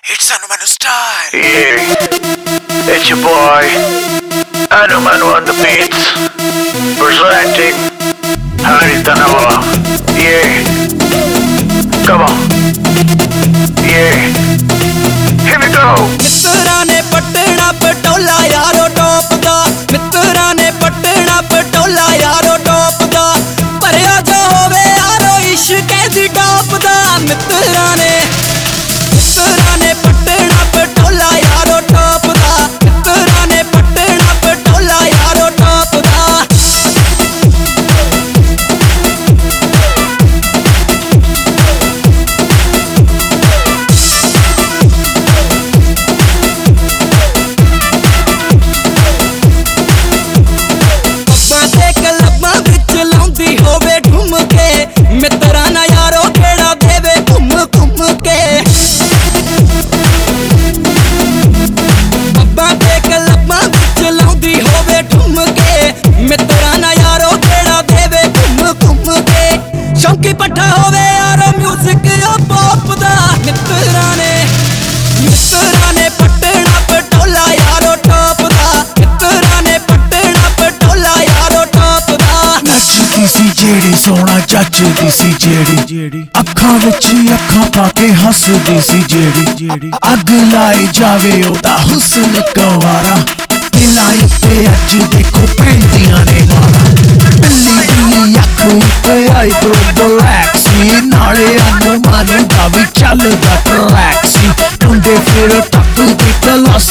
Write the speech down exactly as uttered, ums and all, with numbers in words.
It's Anumanu style. Yeah, it's your boy, Anumanu on the beats, presenting Harithanava. Yeah, come on. Yeah, here we go. मित्रा ने पटना पटोला यारो top दा मित्रा ने पटना पटोला यारो top दा पर आजा होवे यारो इश्क दी टॉप दा मित्रा ने मित्रा ने पटना पटोला यारो टॉप दा मित्रा ने पटना पटोला यारो टॉप दा मित्रा ना यारो खेड़ा देवे घूम घूम के पब्बा ते क्लब्बां विच लाउंदी होवे ठुम के मित्रा ना यारो खेड़ा देवे घूम घूम के शौकी पट्ठा होवे यारो म्यूजिक ओ पॉप दा मित्रा ने मित्रा ने पटना पटोला यारो टॉप दा मित्रा ने पटना पटोला यारो टॉप दा नचदी सी जेड़ी सोना जचदी सी जेड़ी अखां विच अखां पाके हसदी सी जेड़ी अग लाई जावे ओदा हुस्न गवारा दिलां ते अज देखो पैंदियां ने मारा बिल्ली बिल्ली अख उत्ते आई ब्रो ब्लैक सी नाले अनु मानु दा भी चलदा ट्रैक सी टुंडे फिर टक दी क्लास